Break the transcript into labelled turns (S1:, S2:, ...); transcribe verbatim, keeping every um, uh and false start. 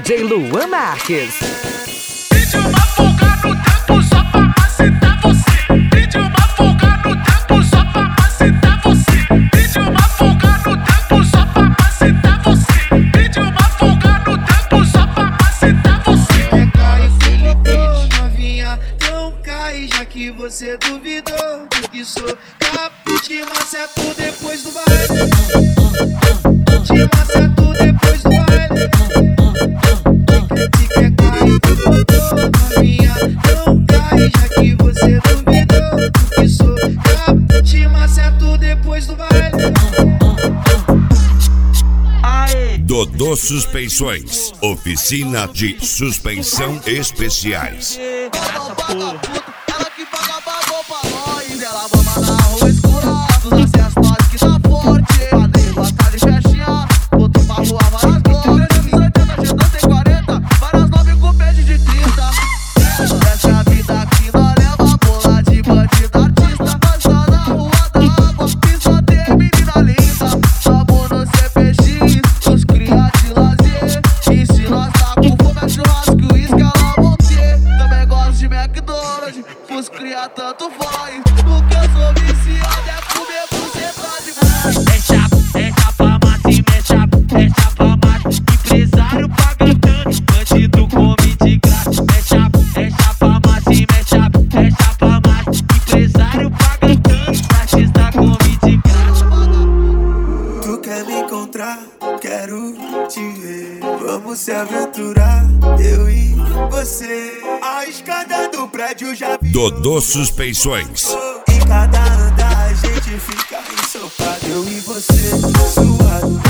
S1: J Luan Marques.
S2: Pede uma folga no tempo só pra macetar você. Pede uma folga no tempo só pra macetar você. Pede uma folga no tempo só pra macetar você. Pede uma folga no tempo só pra macetar você.
S3: É cai, ficou novinha, não cai, já que você duvidou. Que sou capuz, te maceto depois do baile. Te maceto depois do baile. Se quer cair, ficou novinha, não cai, já que você duvidou. Que sou capuz, te maceto depois do baile.
S4: Dodô Suspensões, oficina de suspensão especiais.
S5: Essa porra, ela que paga babou pra nós. Ela mama na rua escura, nos acessos que tá forte. Padeiro, lascado e festinha, botou pra rua várias glórias. trezentos e oitenta, G dois tem quarenta, várias nove com pede de trinta. Essa é a vida que nós leva, bola de bandido artista. Nós tá na rua da água, e só tem menina linda. Tamo no C P X, os cria de lazer. E se nós tá com fome, é churrasco e uísque, ela vão ter. Também gosto de McDonald's, os cria tanto faz. O que eu sou viciado é comer buceta demais.
S6: É chapa, é chapa mate, é chapa, é chapa mate. Empresário paga tanto, bandido come de graça. É chapa, é chapa mate, é chapa, é chapa mate. Empresário paga tanto, artista come de graça.
S3: Tu quer me encontrar? Quero te ver. Vamos se aventurar, eu e você. A escada do prédio já vi.
S4: Dodô Suspensões.
S3: Em cada andar a gente fica ensopado, eu e você, suado.